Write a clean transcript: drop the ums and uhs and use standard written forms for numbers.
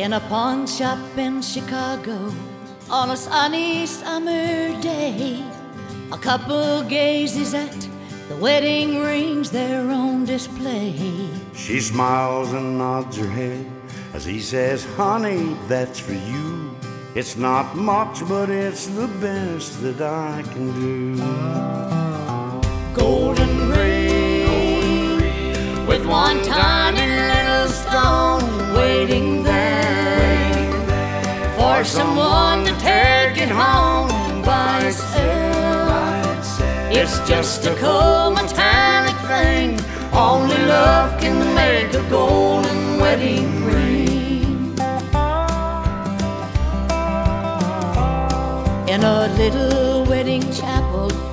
in a pawn shop in Chicago on a sunny summer day. A couple gazes at the wedding rings there on display. She smiles and nods her head as he says, honey, that's for you. It's not much, but it's the best that I can do. Golden ring with one tiny little stone waiting there for someone to take it home by itself. It's just a cold metallic thing, only love can make a golden wedding ring. In a little wedding chapel